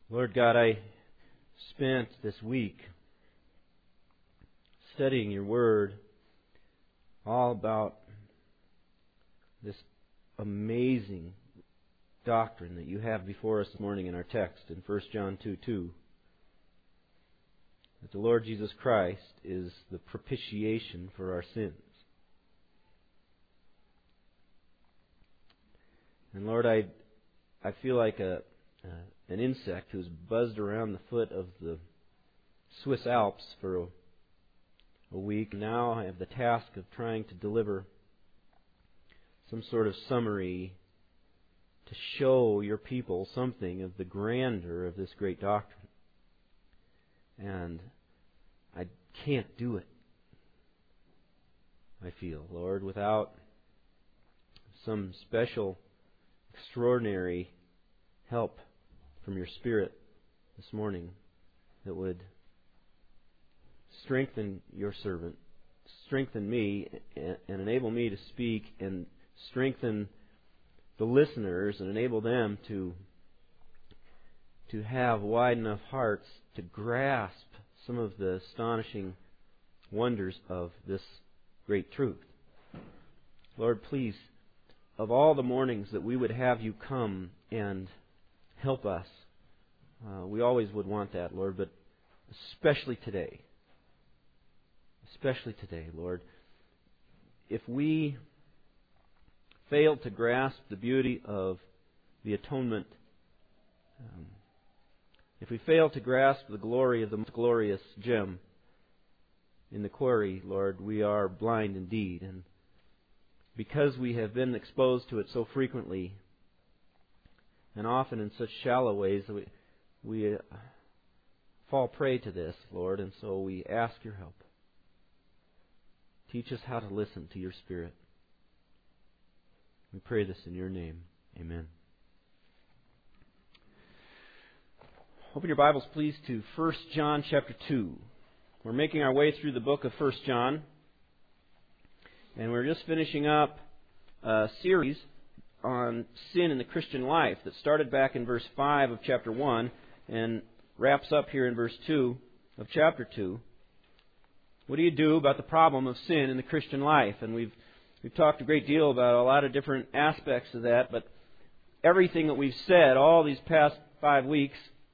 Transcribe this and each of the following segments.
Lord God, I spent this week studying your Word all about this amazing doctrine that you have before us this morning in our text in 1 John 2:2. That the Lord Jesus Christ is the propitiation for our sins. And Lord, I feel like an insect who's buzzed around the foot of the Swiss Alps for a week. Now I have the task of trying to deliver some sort of summary to show your people something of the grandeur of this great doctrine. And I can't do it, I feel, Lord, without some special, extraordinary help from your Spirit this morning that would strengthen your servant, strengthen me, and enable me to speak, and strengthen the listeners and enable them to have wide enough hearts to grasp some of the astonishing wonders of this great truth. Lord, please, of all the mornings that we would have you come and help us, we always would want that, Lord, but especially today, Lord, if we fail to grasp the beauty of the atonement, if we fail to grasp the glory of the most glorious gem in the quarry, Lord, we are blind indeed. And because we have been exposed to it so frequently and often in such shallow ways, we fall prey to this, Lord, and so we ask your help. Teach us how to listen to your Spirit. We pray this in your name. Amen. Open your Bibles, please, to 1 John chapter 2. We're making our way through the book of 1 John, and we're just finishing up a series on sin in the Christian life that started back in verse 5 of chapter 1 and wraps up here in verse 2 of chapter 2. What do you do about the problem of sin in the Christian life? And we've talked a great deal about a lot of different aspects of that, but everything that we've said all these past 5 weeks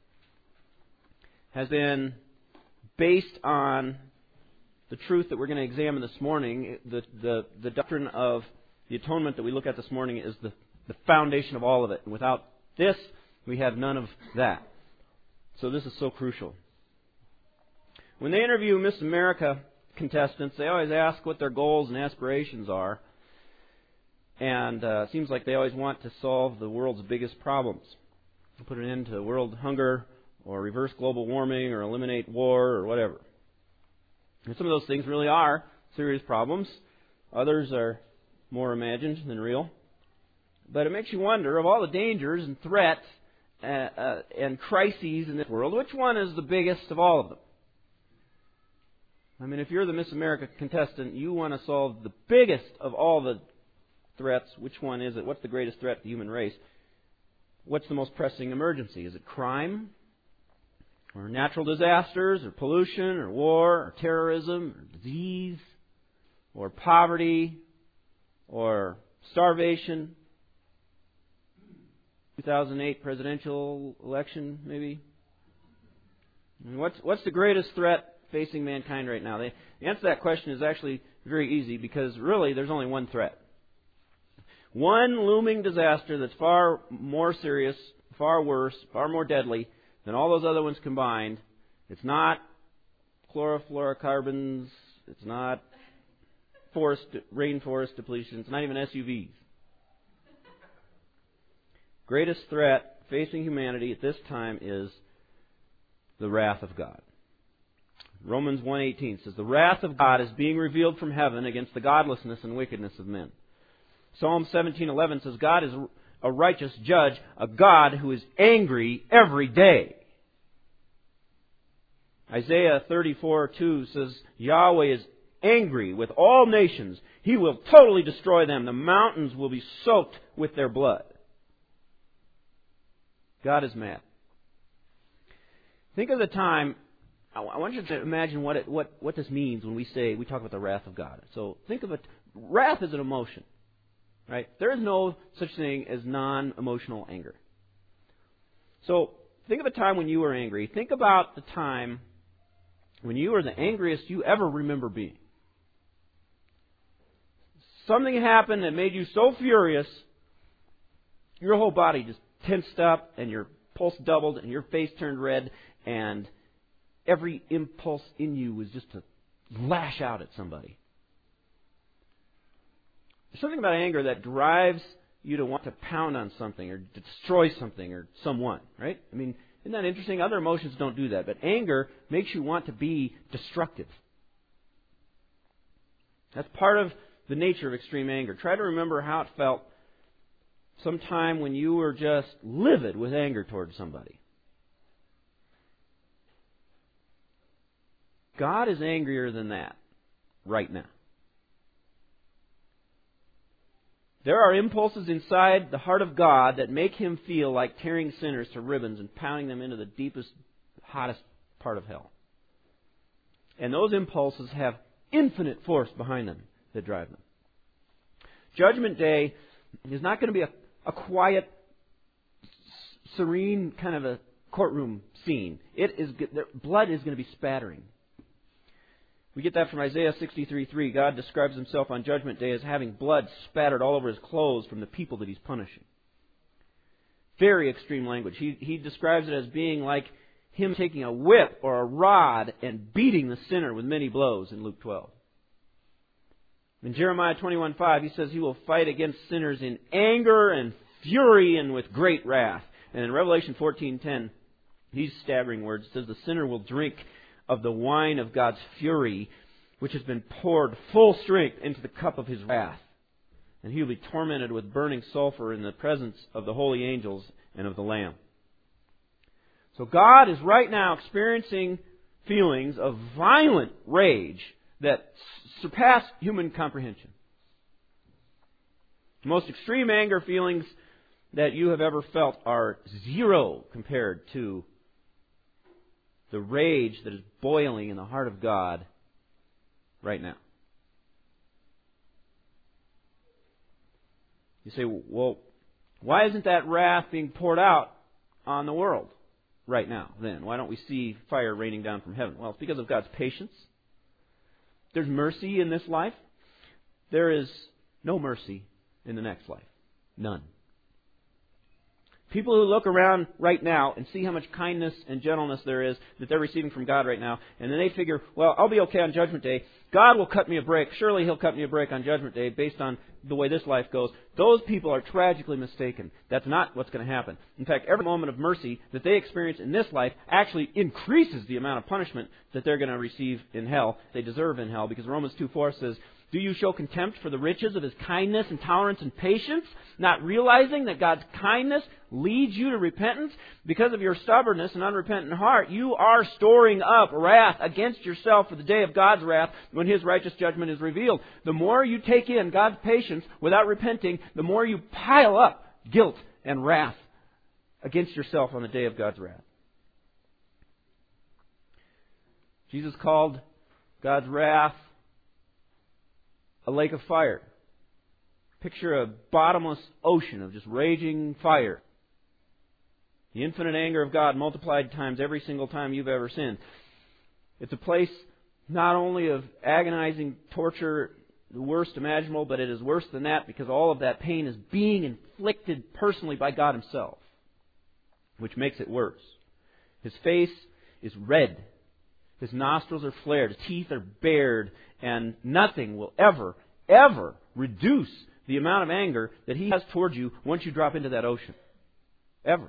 has been based on the truth that we're going to examine this morning. The doctrine of the atonement that we look at this morning is the foundation of all of it. And without this, we have none of that. So this is so crucial. When they interview Miss America contestants, they always ask what their goals and aspirations are. And it seems like they always want to solve the world's biggest problems. Put an end to world hunger, or reverse global warming, or eliminate war, or whatever. And some of those things really are serious problems. Others are more imagined than real. But it makes you wonder, of all the dangers and threats and crises in this world, which one is the biggest of all of them? I mean, if you're the Miss America contestant, you want to solve the biggest of all the threats. Which one is it? What's the greatest threat to the human race? What's the most pressing emergency? Is it crime? Or natural disasters, or pollution, or war, or terrorism, or disease, or poverty, or starvation? 2008 presidential election, maybe? I mean, what's the greatest threat facing mankind right now? The answer to that question is actually very easy, because really there's only one threat. One looming disaster that's far more serious, far worse, far more deadly than all those other ones combined. It's not chlorofluorocarbons. It's not rainforest depletion. It's not even SUVs. Greatest threat facing humanity at this time is the wrath of God. Romans 1:18 says, "The wrath of God is being revealed from heaven against the godlessness and wickedness of men." Psalm 17:11 says, "God is a righteous judge, a God who is angry every day." Isaiah 34:2 says, "Yahweh is angry with all nations. He will totally destroy them. The mountains will be soaked with their blood." God is mad. Think of the time. I want you to imagine what this means when we talk about the wrath of God. So think of it. Wrath is an emotion, right? There is no such thing as non-emotional anger. So think of a time when you were angry. Think about the time when you were the angriest you ever remember being. Something happened that made you so furious, your whole body just tensed up, and your pulse doubled, and your face turned red, and every impulse in you was just to lash out at somebody. There's something about anger that drives you to want to pound on something or destroy something or someone, right? I mean, isn't that interesting? Other emotions don't do that, but anger makes you want to be destructive. That's part of the nature of extreme anger. Try to remember how it felt sometime when you were just livid with anger towards somebody. God is angrier than that right now. There are impulses inside the heart of God that make Him feel like tearing sinners to ribbons and pounding them into the deepest, hottest part of hell. And those impulses have infinite force behind them that drive them. Judgment Day is not going to be a quiet, serene kind of a courtroom scene. Blood is going to be spattering. We get that from Isaiah 63:3. God describes Himself on Judgment Day as having blood spattered all over His clothes from the people that He's punishing. Very extreme language. He describes it as being like Him taking a whip or a rod and beating the sinner with many blows in Luke 12. In Jeremiah 21:5, He says He will fight against sinners in anger and fury and with great wrath. And in Revelation 14:10, these staggering words, it says the sinner will drink of the wine of God's fury, which has been poured full strength into the cup of His wrath. And he will be tormented with burning sulfur in the presence of the holy angels and of the Lamb. So God is right now experiencing feelings of violent rage that surpass human comprehension. The most extreme anger feelings that you have ever felt are zero compared to the rage that is boiling in the heart of God right now. You say, well, why isn't that wrath being poured out on the world right now then? Why don't we see fire raining down from heaven? Well, it's because of God's patience. There's mercy in this life. There is no mercy in the next life. None. People who look around right now and see how much kindness and gentleness there is that they're receiving from God right now, and then they figure, well, I'll be okay on Judgment Day. God will cut me a break. Surely He'll cut me a break on Judgment Day based on the way this life goes. Those people are tragically mistaken. That's not what's going to happen. In fact, every moment of mercy that they experience in this life actually increases the amount of punishment that they're going to receive in hell, they deserve in hell, because Romans 2:4 says, do you show contempt for the riches of His kindness and tolerance and patience, not realizing that God's kindness leads you to repentance? Because of your stubbornness and unrepentant heart, you are storing up wrath against yourself for the day of God's wrath when His righteous judgment is revealed. The more you take in God's patience without repenting, the more you pile up guilt and wrath against yourself on the day of God's wrath. Jesus called God's wrath a lake of fire. Picture a bottomless ocean of just raging fire. The infinite anger of God multiplied times every single time you've ever sinned. It's a place not only of agonizing torture, the worst imaginable, but it is worse than that because all of that pain is being inflicted personally by God Himself, which makes it worse. His face is red. His nostrils are flared. His teeth are bared. And nothing will ever, ever reduce the amount of anger that He has towards you once you drop into that ocean. Ever.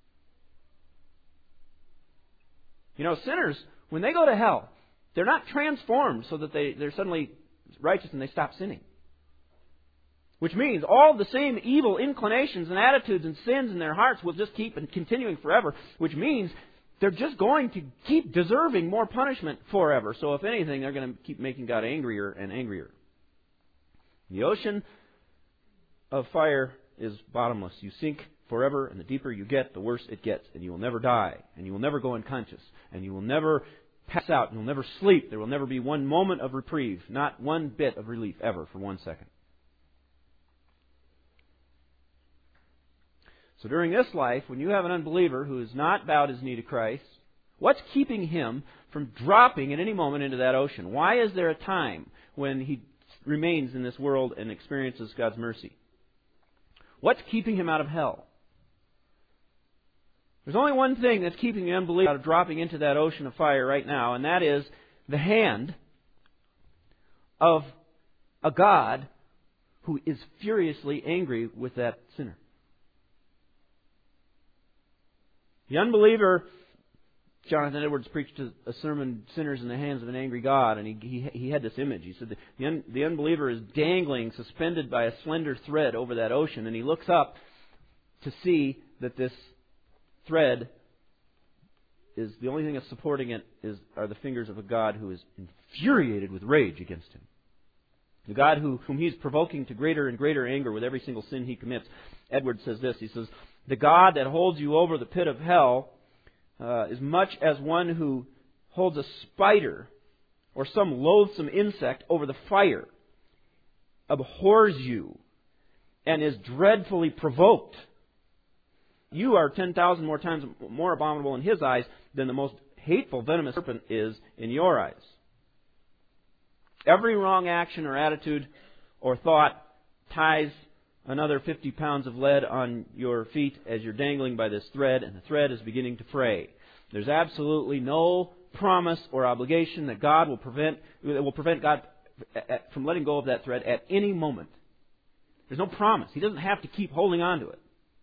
You know, sinners, when they go to hell, they're not transformed so that they're suddenly righteous and they stop sinning. Which means all the same evil inclinations and attitudes and sins in their hearts will just keep continuing forever. Which means they're just going to keep deserving more punishment forever. So if anything, they're going to keep making God angrier and angrier. The ocean of fire is bottomless. You sink forever, and the deeper you get, the worse it gets. And you will never die, and you will never go unconscious, and you will never pass out, and you'll never sleep. There will never be one moment of reprieve, not one bit of relief ever for 1 second. So during this life, when you have an unbeliever who has not bowed his knee to Christ, what's keeping him from dropping at any moment into that ocean? Why is there a time when he remains in this world and experiences God's mercy? What's keeping him out of hell? There's only one thing that's keeping the unbeliever out of dropping into that ocean of fire right now, and that is the hand of a God who is furiously angry with that sinner. The unbeliever, Jonathan Edwards preached a sermon, Sinners in the Hands of an Angry God, and he had this image. He said the unbeliever is dangling, suspended by a slender thread over that ocean, and he looks up to see that this thread is the only thing that's supporting it are the fingers of a God who is infuriated with rage against him. The God whom he's provoking to greater and greater anger with every single sin he commits. Edwards says this, he says, the God that holds you over the pit of hell is much as one who holds a spider or some loathsome insect over the fire, abhors you, and is dreadfully provoked. You are 10,000 more times more abominable in his eyes than the most hateful, venomous serpent is in your eyes. Every wrong action or attitude or thought ties another 50 pounds of lead on your feet as you're dangling by this thread, and the thread is beginning to fray. There's absolutely no promise or obligation that will prevent God from letting go of that thread at any moment. There's no promise. He doesn't have to keep holding on to it.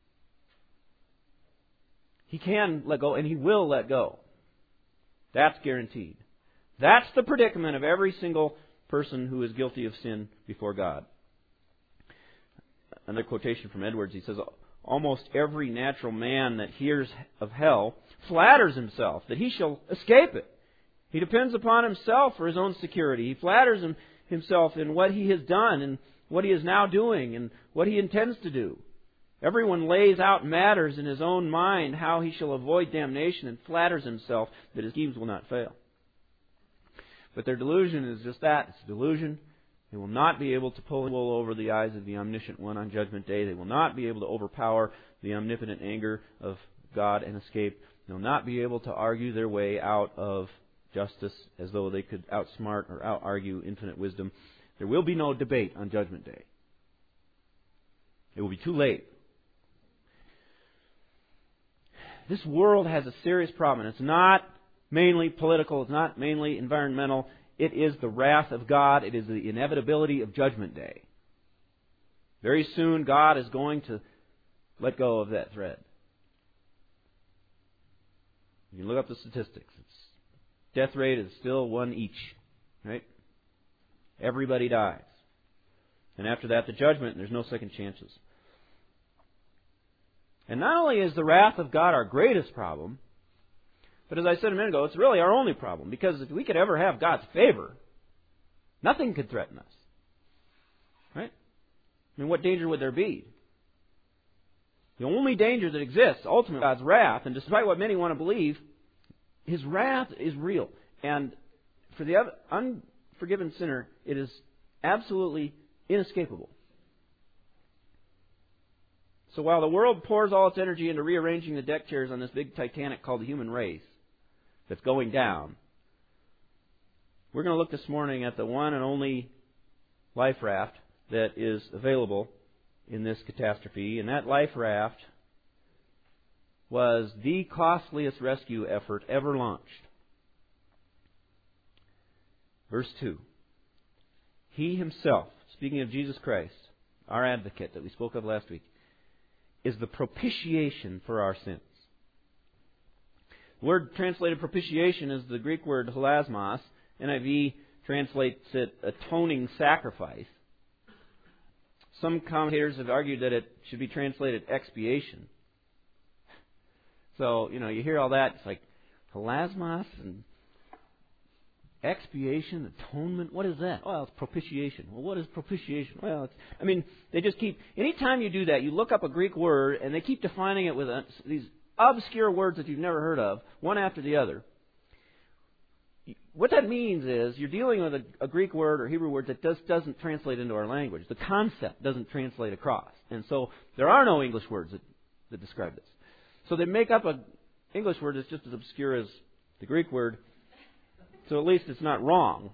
He can let go, and He will let go. That's guaranteed. That's the predicament of every single person who is guilty of sin before God. Another quotation from Edwards, he says, almost every natural man that hears of hell flatters himself that he shall escape it. He depends upon himself for his own security. He flatters himself in what he has done and what he is now doing and what he intends to do. Everyone lays out matters in his own mind how he shall avoid damnation and flatters himself that his schemes will not fail. But their delusion is just that. It's a delusion. They will not be able to pull the wool over the eyes of the omniscient one on Judgment Day. They will not be able to overpower the omnipotent anger of God and escape. They will not be able to argue their way out of justice as though they could outsmart or out-argue infinite wisdom. There will be no debate on Judgment Day. It will be too late. This world has a serious problem. It's not mainly political. It's not mainly environmental. It is the wrath of God. It is the inevitability of Judgment Day. Very soon, God is going to let go of that thread. You can look up the statistics. Death rate is still 1 each, right? Everybody dies. And after that, the judgment, there's no second chances. And not only is the wrath of God our greatest problem, but as I said a minute ago, it's really our only problem. Because if we could ever have God's favor, nothing could threaten us. Right? I mean, what danger would there be? The only danger that exists, ultimately, God's wrath, and despite what many want to believe, His wrath is real. And for the unforgiven sinner, it is absolutely inescapable. So while the world pours all its energy into rearranging the deck chairs on this big Titanic called the human race that's going down, we're going to look this morning at the one and only life raft that is available in this catastrophe. And that life raft was the costliest rescue effort ever launched. Verse 2. He Himself, speaking of Jesus Christ, our advocate that we spoke of last week, is the propitiation for our sins. The word translated propitiation is the Greek word hilasmos. NIV translates it atoning sacrifice. Some commentators have argued that it should be translated expiation. So, you hear all that. It's like hilasmos and Expiation, atonement, what is that? Well, it's propitiation. Well, what is propitiation? Well, they just keep, anytime you do that, you look up a Greek word, and they keep defining it with these obscure words that you've never heard of, one after the other. What that means is you're dealing with a Greek word or Hebrew word that doesn't translate into our language. The concept doesn't translate across. And so there are no English words that describe this. So they make up an English word that's just as obscure as the Greek word. So at least it's not wrong.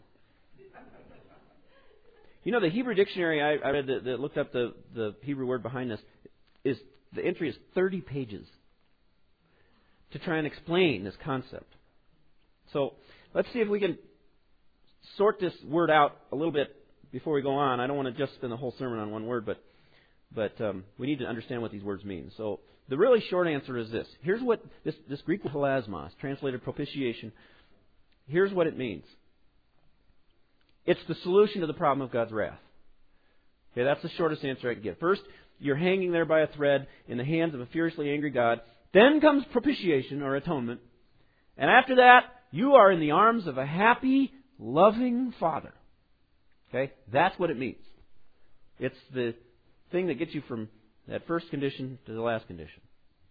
You know, the Hebrew dictionary I read that looked up the Hebrew word behind this, the entry is 30 pages to try and explain this concept. So let's see if we can sort this word out a little bit before we go on. I don't want to just spend the whole sermon on one word, but we need to understand what these words mean. So the really short answer is this. Here's what this Greek word hilasmos, translated propitiation, here's what it means. It's the solution to the problem of God's wrath. Okay, that's the shortest answer I can give. First, you're hanging there by a thread in the hands of a furiously angry God. Then comes propitiation or atonement. And after that, you are in the arms of a happy, loving Father. Okay? That's what it means. It's the thing that gets you from that first condition to the last condition.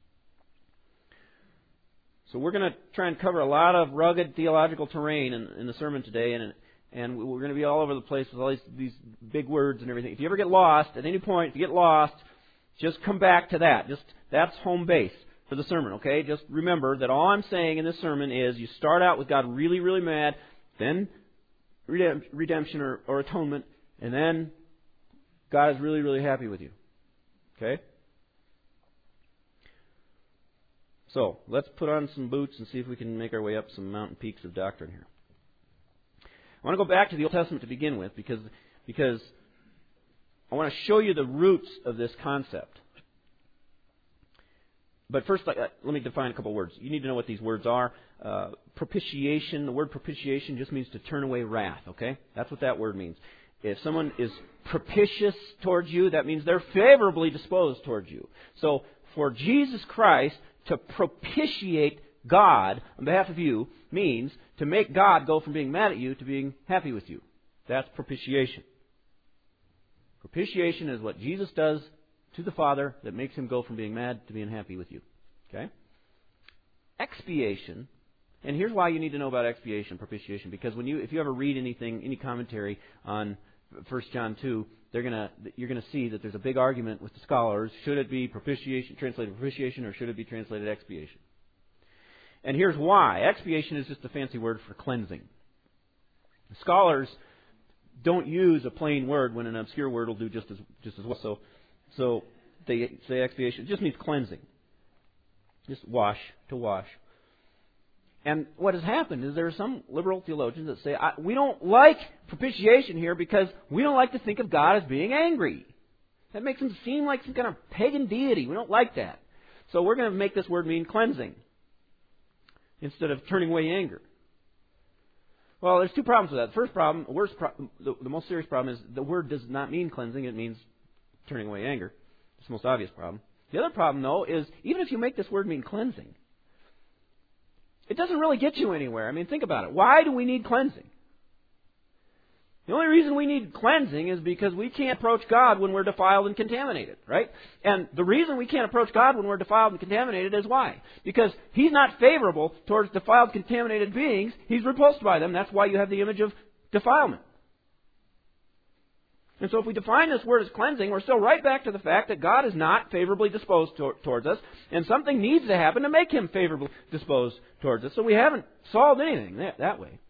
So we're going to try and cover a lot of rugged theological terrain in the sermon today, and we're going to be all over the place with all these big words and everything. If you ever get lost, at any point, if you get lost, just come back to that. That's home base for the sermon, okay? Just remember that all I'm saying in this sermon is you start out with God really, really mad, then redemption or atonement, and then God is really, really happy with you. Okay? So, let's put on some boots and see if we can make our way up some mountain peaks of doctrine here. I want to go back to the Old Testament to begin with because I want to show you the roots of this concept. But first, let me define a couple words. You need to know what these words are. Propitiation, the word propitiation just means to turn away wrath, okay? That's what that word means. If someone is propitious towards you, that means they're favorably disposed towards you. So, for Jesus Christ to propitiate God on behalf of you means to make God go from being mad at you to being happy with you. That's propitiation. Propitiation is what Jesus does to the Father that makes Him go from being mad to being happy with you. Okay? Expiation, and here's why you need to know about expiation, propitiation, because if you ever read any commentary on 1 John 2, you're going to see that there's a big argument with the scholars. Should it be propitiation, translated propitiation, or should it be translated expiation? And here's why. Expiation is just a fancy word for cleansing. Scholars don't use a plain word when an obscure word will do just as well. So they say expiation. It just means cleansing. Just to wash. And what has happened is there are some liberal theologians that say, we don't like propitiation here because we don't like to think of God as being angry. That makes Him seem like some kind of pagan deity. We don't like that. So we're going to make this word mean cleansing instead of turning away anger. Well, there's two problems with that. The first problem, the most serious problem is the word does not mean cleansing. It means turning away anger. It's the most obvious problem. The other problem, though, is even if you make this word mean cleansing, it doesn't really get you anywhere. I mean, think about it. Why do we need cleansing? The only reason we need cleansing is because we can't approach God when we're defiled and contaminated, right? And the reason we can't approach God when we're defiled and contaminated is why? Because He's not favorable towards defiled, contaminated beings. He's repulsed by them. That's why you have the image of defilement. And so if we define this word as cleansing, we're still right back to the fact that God is not favorably disposed towards us, and something needs to happen to make Him favorably disposed towards us. So we haven't solved anything that way,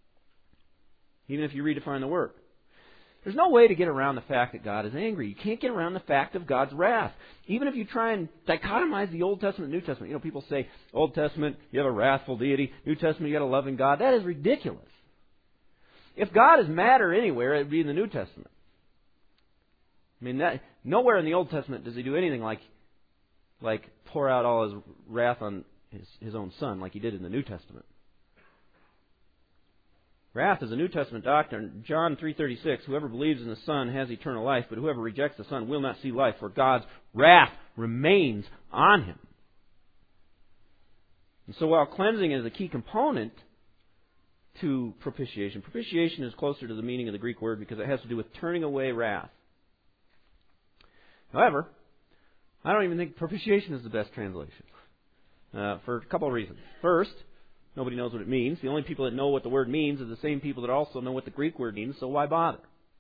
even if you redefine the word. There's no way to get around the fact that God is angry. You can't get around the fact of God's wrath. Even if you try and dichotomize the Old Testament and New Testament. You know, people say, Old Testament, you have a wrathful deity. New Testament, you got a loving God. That is ridiculous. If God is madder anywhere, it would be in the New Testament. I mean, nowhere in the Old Testament does He do anything like pour out all His wrath on His own Son like He did in the New Testament. Wrath is a New Testament doctrine. John 3:36, whoever believes in the Son has eternal life, but whoever rejects the Son will not see life, for God's wrath remains on him. And so while cleansing is a key component to propitiation. Propitiation is closer to the meaning of the Greek word because it has to do with turning away wrath. However, I don't even think propitiation is the best translation for a couple of reasons. First, nobody knows what it means. The only people that know what the word means are the same people that also know what the Greek word means, so why bother?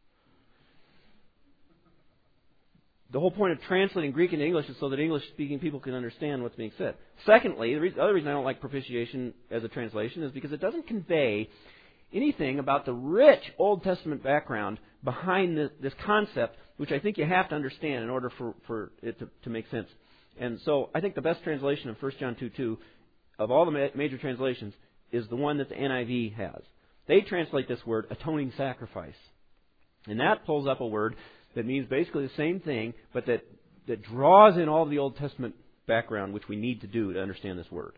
The whole point of translating Greek into English is so that English-speaking people can understand what's being said. Secondly, the other reason I don't like propitiation as a translation is because it doesn't convey anything about the rich Old Testament background behind this concept, which I think you have to understand in order for it to make sense. And so I think the best translation of 1 John 2:2 of all the major translations is the one that the NIV has. They translate this word atoning sacrifice. And that pulls up a word that means basically the same thing, but that draws in all of the Old Testament background, which we need to do to understand this word.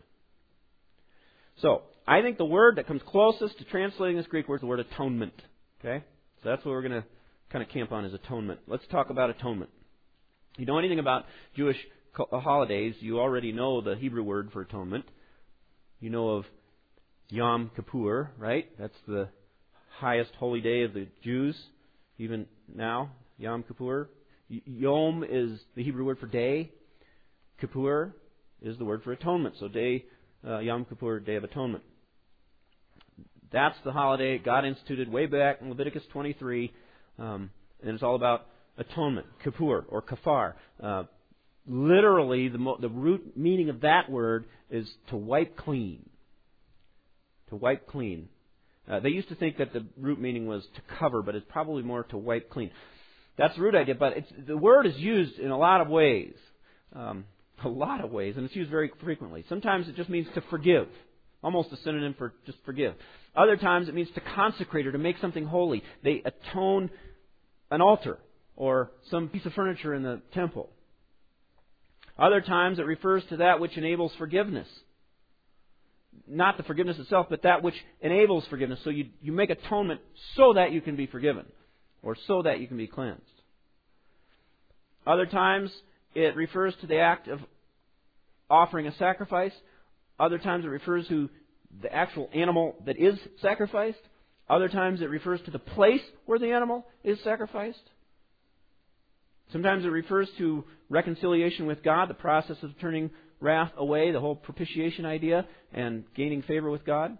So, I think the word that comes closest to translating this Greek word is the word atonement. Okay? So that's what we're going to kind of camp on, is atonement. Let's talk about atonement. If you know anything about Jewish holidays, you already know the Hebrew word for atonement. You know of Yom Kippur, right? That's the highest holy day of the Jews, even now. Yom Kippur. Yom is the Hebrew word for day. Kippur is the word for atonement. So Yom Kippur, Day of Atonement. That's the holiday God instituted way back in Leviticus 23. And it's all about atonement. Kippur or kafar. Literally, the root meaning of that word is to wipe clean. To wipe clean. They used to think that the root meaning was to cover, but it's probably more to wipe clean. That's the root idea, but the word is used in a lot of ways. And it's used very frequently. Sometimes it just means to forgive, almost a synonym for just forgive. Other times it means to consecrate or to make something holy. They atone an altar or some piece of furniture in the temple. Other times it refers to that which enables forgiveness. Not the forgiveness itself, but that which enables forgiveness. So you make atonement so that you can be forgiven, or so that you can be cleansed. Other times, it refers to the act of offering a sacrifice. Other times, it refers to the actual animal that is sacrificed. Other times, it refers to the place where the animal is sacrificed. Sometimes it refers to reconciliation with God, the process of turning wrath away, the whole propitiation idea, and gaining favor with God.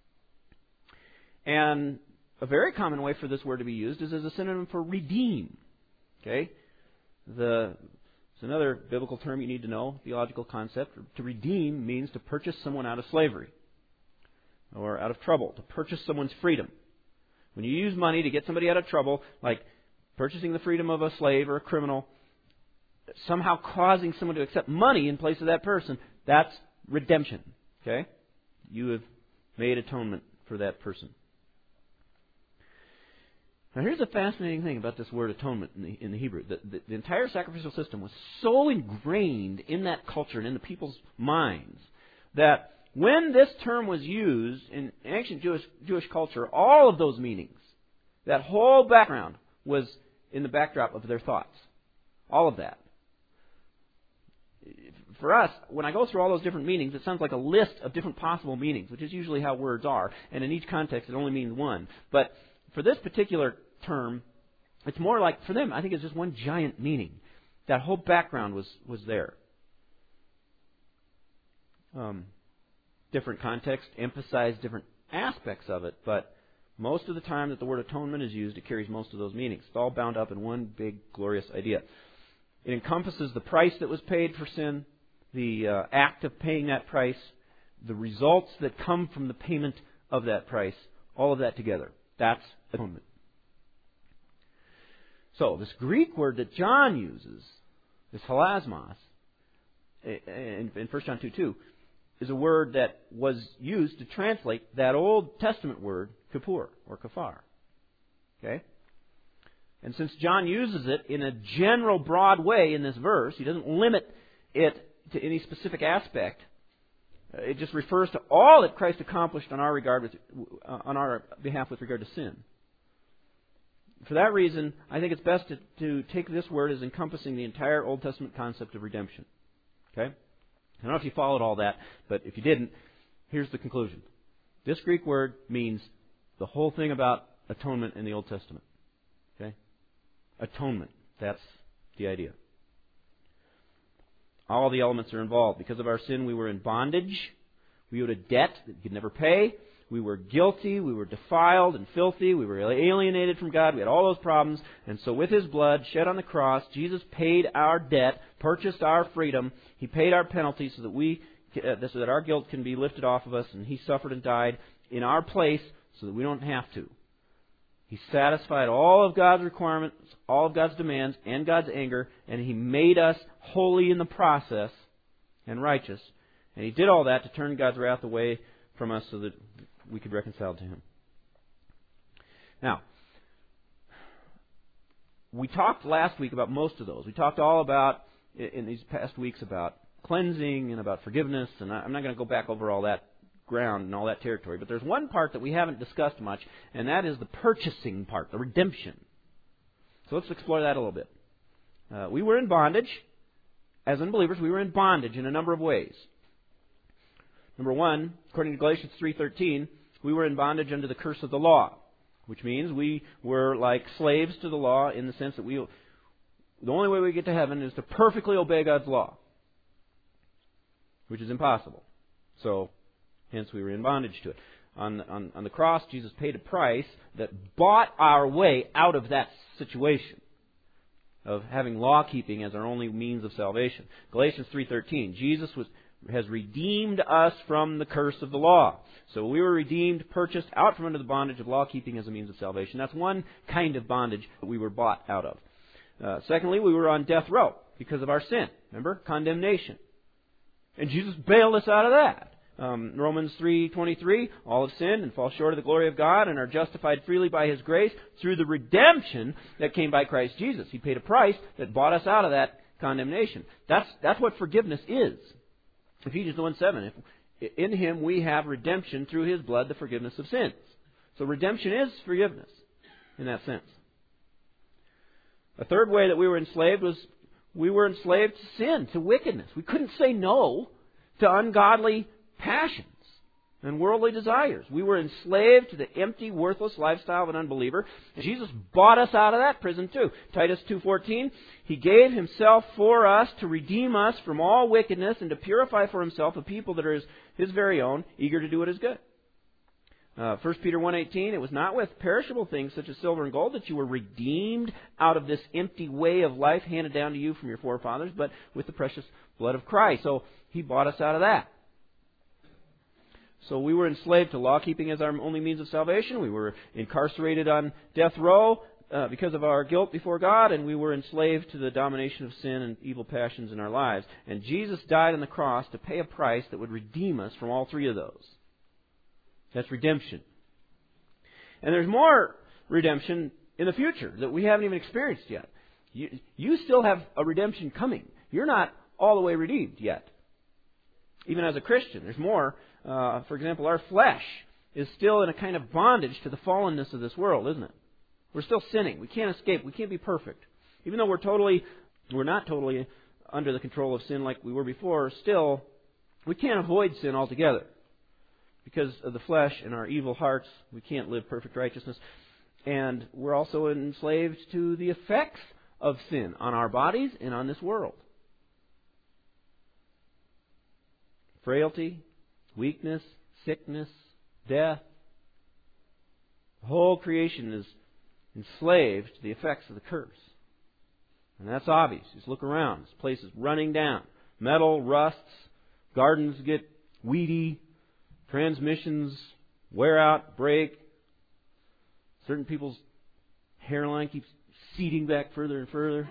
And a very common way for this word to be used is as a synonym for redeem. Okay? It's another biblical term you need to know, theological concept. To redeem means to purchase someone out of slavery or out of trouble, to purchase someone's freedom. When you use money to get somebody out of trouble, like purchasing the freedom of a slave or a criminal, somehow causing someone to accept money in place of that person, that's redemption. Okay? You have made atonement for that person. Now here's the fascinating thing about this word atonement in the Hebrew. The entire sacrificial system was so ingrained in that culture and in the people's minds that when this term was used in ancient Jewish culture, all of those meanings, that whole background was in the backdrop of their thoughts. All of that. For us, when I go through all those different meanings, it sounds like a list of different possible meanings, which is usually how words are. And in each context, it only means one. But for this particular term, it's more like, for them, I think it's just one giant meaning. That whole background was there. Different contexts emphasize different aspects of it, but most of the time that the word atonement is used, it carries most of those meanings. It's all bound up in one big, glorious idea. It encompasses the price that was paid for sin, the act of paying that price, the results that come from the payment of that price, all of that together. That's atonement. So, this Greek word that John uses, this hilasmos, in 1 John 2:2, is a word that was used to translate that Old Testament word, kippur, or kafar. Okay? And since John uses it in a general, broad way in this verse, he doesn't limit it to any specific aspect. It just refers to all that Christ accomplished on our behalf with regard to sin. For that reason, I think it's best to take this word as encompassing the entire Old Testament concept of redemption. Okay? I don't know if you followed all that, but if you didn't, here's the conclusion. This Greek word means the whole thing about atonement in the Old Testament. Okay? Atonement. That's the idea. All the elements are involved. Because of our sin, we were in bondage. We owed a debt that we could never pay. We were guilty. We were defiled and filthy. We were alienated from God. We had all those problems. And so with His blood shed on the cross, Jesus paid our debt, purchased our freedom. He paid our penalty so that our guilt can be lifted off of us. And He suffered and died in our place so that we don't have to. He satisfied all of God's requirements, all of God's demands, and God's anger, and He made us holy in the process and righteous. And He did all that to turn God's wrath away from us so that we could reconcile to Him. Now, we talked last week about most of those. We talked all about, in these past weeks, about cleansing and about forgiveness, and I'm not going to go back over all that ground and all that territory. But there's one part that we haven't discussed much, and that is the purchasing part, the redemption. So let's explore that a little bit. We were in bondage. As unbelievers, we were in bondage in a number of ways. Number one, according to Galatians 3:13, we were in bondage under the curse of the law, which means we were like slaves to the law in the sense that the only way we get to heaven is to perfectly obey God's law, which is impossible. So, hence we were in bondage to it. On the cross, Jesus paid a price that bought our way out of that situation of having law-keeping as our only means of salvation. Galatians 3:13, Jesus has redeemed us from the curse of the law. So we were redeemed, purchased out from under the bondage of law-keeping as a means of salvation. That's one kind of bondage that we were bought out of. Secondly, we were on death row because of our sin. Remember? Condemnation. And Jesus bailed us out of that. Romans 3:23, all have sinned and fall short of the glory of God and are justified freely by His grace through the redemption that came by Christ Jesus. He paid a price that bought us out of that condemnation. That's what forgiveness is. Ephesians 1:7, in Him we have redemption through His blood, the forgiveness of sins. So redemption is forgiveness in that sense. A third way that we were enslaved was we were enslaved to sin, to wickedness. We couldn't say no to ungodly passions and worldly desires. We were enslaved to the empty, worthless lifestyle of an unbeliever. And Jesus bought us out of that prison too. Titus 2:14, He gave Himself for us to redeem us from all wickedness and to purify for Himself a people that are His very own, eager to do what is good. 1 Peter 1:18, it was not with perishable things such as silver and gold that you were redeemed out of this empty way of life handed down to you from your forefathers, but with the precious blood of Christ. So He bought us out of that. So we were enslaved to law-keeping as our only means of salvation. We were incarcerated on death row because of our guilt before God, and we were enslaved to the domination of sin and evil passions in our lives. And Jesus died on the cross to pay a price that would redeem us from all three of those. That's redemption. And there's more redemption in the future that we haven't even experienced yet. You still have a redemption coming. You're not all the way redeemed yet. Even as a Christian, there's more. For example, our flesh is still in a kind of bondage to the fallenness of this world, isn't it? We're still sinning. We can't escape. We can't be perfect. Even though we're not totally under the control of sin like we were before, still, we can't avoid sin altogether. Because of the flesh and our evil hearts, we can't live perfect righteousness. And we're also enslaved to the effects of sin on our bodies and on this world. Frailty, weakness, sickness, death. The whole creation is enslaved to the effects of the curse. And that's obvious. Just look around. This place is running down. Metal rusts. Gardens get weedy. Transmissions wear out, break. Certain people's hairline keeps seeding back further and further.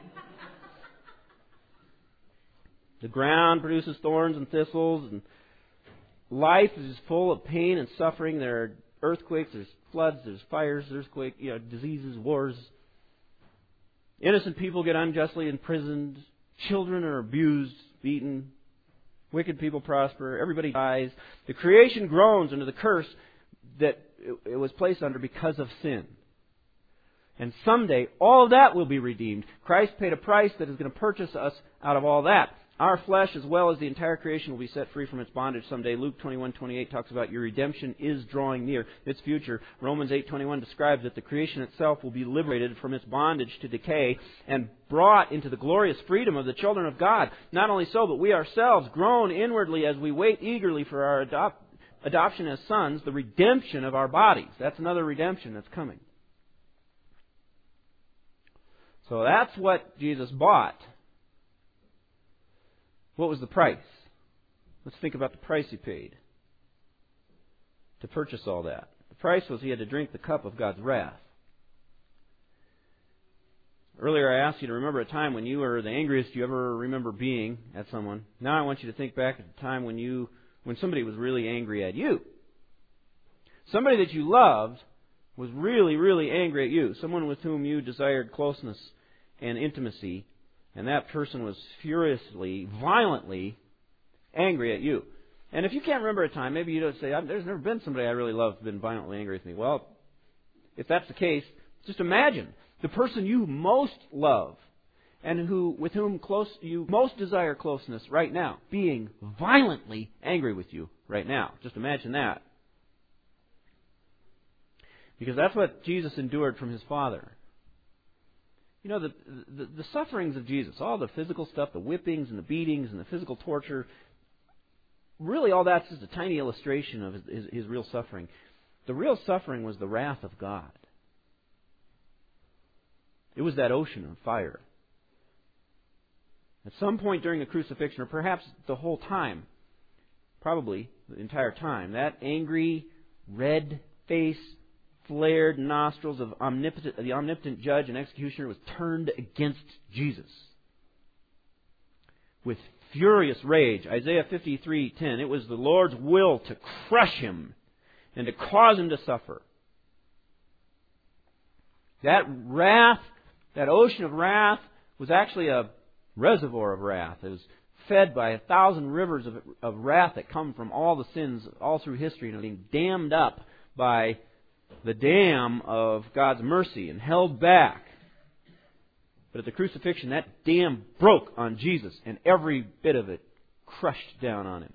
The ground produces thorns and thistles, and life is full of pain and suffering. There are earthquakes, there's floods, there's fires, earthquakes, diseases, wars. Innocent people get unjustly imprisoned. Children are abused, beaten. Wicked people prosper. Everybody dies. The creation groans under the curse that it was placed under because of sin. And someday, all of that will be redeemed. Christ paid a price that is going to purchase us out of all that. Our flesh, as well as the entire creation, will be set free from its bondage someday. Luke 21:28 talks about your redemption is drawing near. Its future. Romans 8:21 describes that the creation itself will be liberated from its bondage to decay and brought into the glorious freedom of the children of God. Not only so, but we ourselves groan inwardly as we wait eagerly for our adoption as sons, the redemption of our bodies. That's another redemption that's coming. So that's what Jesus bought. What was the price? Let's think about the price He paid to purchase all that. The price was He had to drink the cup of God's wrath. Earlier I asked you to remember a time when you were the angriest you ever remember being at someone. Now I want you to think back at the time when somebody was really angry at you. Somebody that you loved was really, really angry at you. Someone with whom you desired closeness and intimacy. And that person was furiously, violently angry at you. And if you can't remember a time, maybe you don't say, there's never been somebody I really loved who's been violently angry with me. Well, if that's the case, just imagine the person you most love and with whom you most desire closeness right now being violently angry with you right now. Just imagine that. Because that's what Jesus endured from His Father. You know, the sufferings of Jesus, all the physical stuff, the whippings and the beatings and the physical torture, really all that's just a tiny illustration of his real suffering. The real suffering was the wrath of God. It was that ocean of fire. At some point during the crucifixion, or perhaps the whole time, probably the entire time, that angry, red-faced, flared nostrils of the omnipotent judge and executioner was turned against Jesus with furious rage. Isaiah 53:10. It was the Lord's will to crush Him and to cause Him to suffer. That wrath, that ocean of wrath, was actually a reservoir of wrath. It was fed by 1,000 rivers of wrath that come from all the sins all through history and are being dammed up by the dam of God's mercy and held back. But at the crucifixion, that dam broke on Jesus and every bit of it crushed down on Him.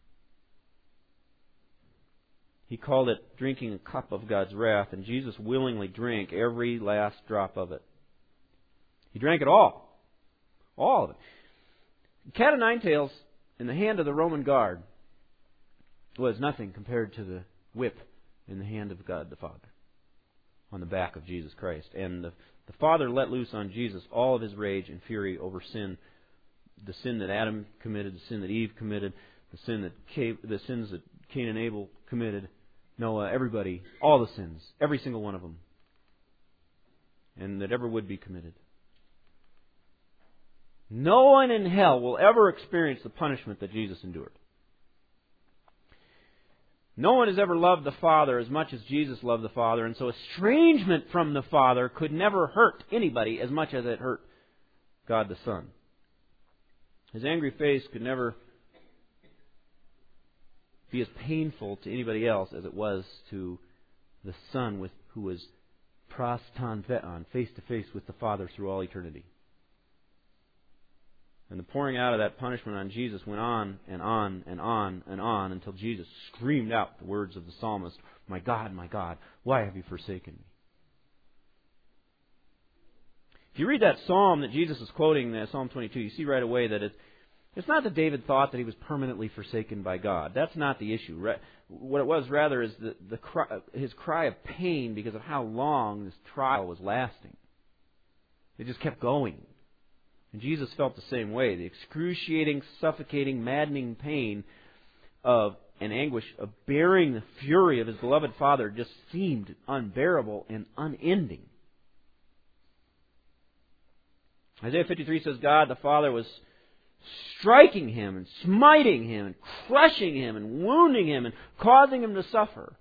He called it drinking a cup of God's wrath, and Jesus willingly drank every last drop of it. He drank it all. All of it. The cat o' nine tails in the hand of the Roman guard was nothing compared to the whip in the hand of God the Father on the back of Jesus Christ. And the Father let loose on Jesus all of His rage and fury over sin. The sin that Adam committed, the sin that Eve committed, the sins that Cain and Abel committed, Noah, everybody, all the sins, every single one of them, and that ever would be committed. No one in hell will ever experience the punishment that Jesus endured. No one has ever loved the Father as much as Jesus loved the Father, and so estrangement from the Father could never hurt anybody as much as it hurt God the Son. His angry face could never be as painful to anybody else as it was to the Son who was pros ton veton, face to face with the Father through all eternity. And the pouring out of that punishment on Jesus went on and on and on and on until Jesus screamed out the words of the psalmist, my God, why have you forsaken me?" If you read that psalm that Jesus is quoting, Psalm 22, you see right away that it's not that David thought that he was permanently forsaken by God. That's not the issue. What it was rather is his cry of pain because of how long this trial was lasting. It just kept going. And Jesus felt the same way. The excruciating, suffocating, maddening pain of an anguish of bearing the fury of His beloved Father just seemed unbearable and unending. Isaiah 53 says God the Father was striking Him and smiting Him and crushing Him and wounding Him and causing Him to suffer.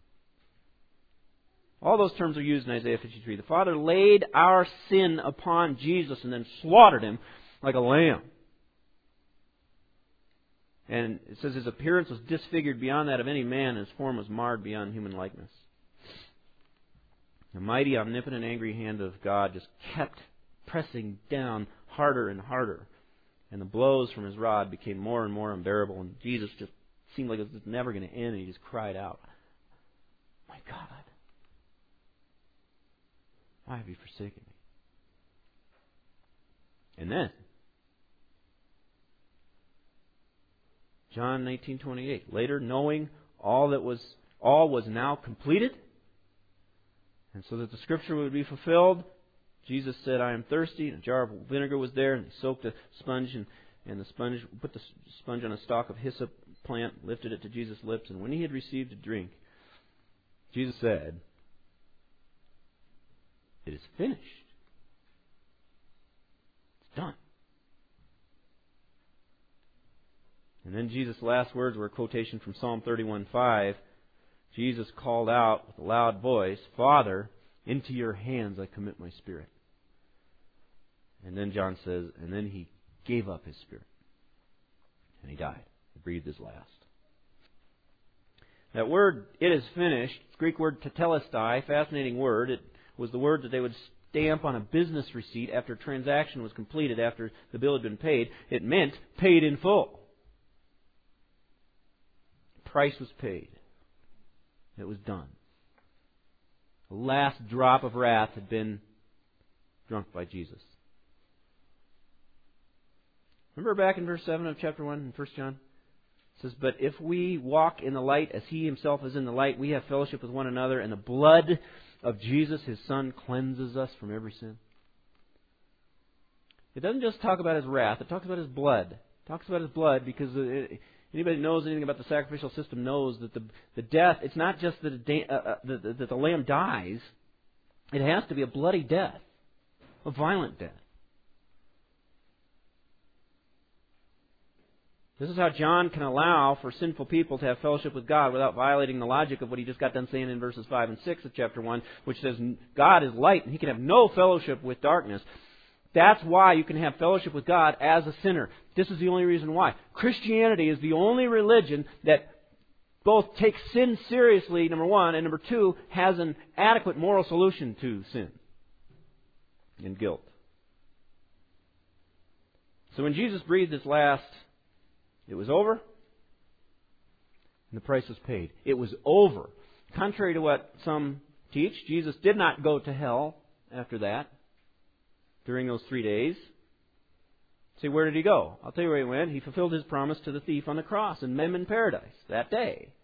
All those terms are used in Isaiah 53. The Father laid our sin upon Jesus and then slaughtered Him like a lamb. And it says His appearance was disfigured beyond that of any man, and His form was marred beyond human likeness. The mighty, omnipotent, angry hand of God just kept pressing down harder and harder And the blows from his rod became more and more unbearable, and Jesus just seemed like it was never going to end, and he just cried out, "My God, why have you forsaken me?" And then, John 19:28, later, knowing all was now completed, and so that the Scripture would be fulfilled, Jesus said, "I am thirsty," and a jar of vinegar was there, and he soaked a sponge, and the sponge, put the sponge on a stalk of hyssop plant, lifted it to Jesus' lips, and when he had received a drink, Jesus said, "It is finished." It's done. And then Jesus' last words were a quotation from Psalm 31:5. Jesus called out with a loud voice, "Father, into your hands I commit my spirit." And then John says, and then he gave up his spirit. And he died. He breathed his last. That word, "it is finished," it's the Greek word tetelestai, fascinating word. It was the word that they would stamp on a business receipt after a transaction was completed, after the bill had been paid. It meant paid in full. The price was paid. It was done. The last drop of wrath had been drunk by Jesus. Remember back in verse 7 of chapter 1 in 1 John? It says, "But if we walk in the light as He Himself is in the light, we have fellowship with one another, and the blood of Jesus, His Son, cleanses us from every sin." It doesn't just talk about His wrath, it talks about His blood. It talks about His blood because anybody who knows anything about the sacrificial system knows that the death, it's not just that the lamb dies, it has to be a bloody death, a violent death. This is how John can allow for sinful people to have fellowship with God without violating the logic of what he just got done saying in verses 5 and 6 of chapter 1, which says God is light and He can have no fellowship with darkness. That's why you can have fellowship with God as a sinner. This is the only reason why. Christianity is the only religion that both takes sin seriously, number one, and number two, has an adequate moral solution to sin and guilt. So when Jesus breathed His last, it was over, and the price was paid. It was over. Contrary to what some teach, Jesus did not go to hell after that, during those 3 days. See, where did He go? I'll tell you where He went. He fulfilled His promise to the thief on the cross and met him in paradise that day.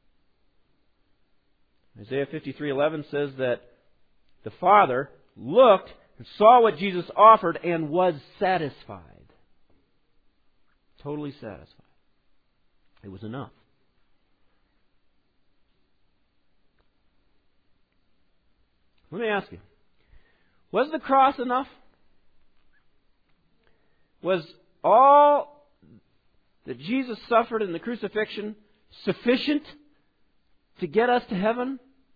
Isaiah 53:11 says that the Father looked and saw what Jesus offered and was satisfied. Totally satisfied. It was enough. Let me ask you, was the cross enough? Was all that Jesus suffered in the crucifixion sufficient to get us to heaven?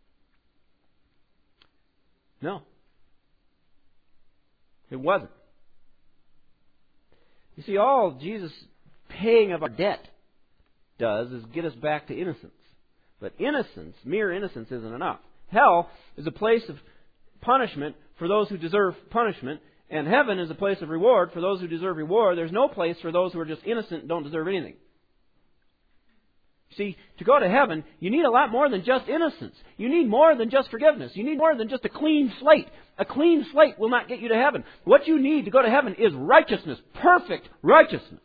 No. It wasn't. You see, all Jesus paying of our debt does is get us back to innocence. But innocence, mere innocence, isn't enough. Hell is a place of punishment for those who deserve punishment, and heaven is a place of reward for those who deserve reward. There's no place for those who are just innocent and don't deserve anything. See, to go to heaven, you need a lot more than just innocence. You need more than just forgiveness. You need more than just a clean slate. A clean slate will not get you to heaven. What you need to go to heaven is righteousness, perfect righteousness.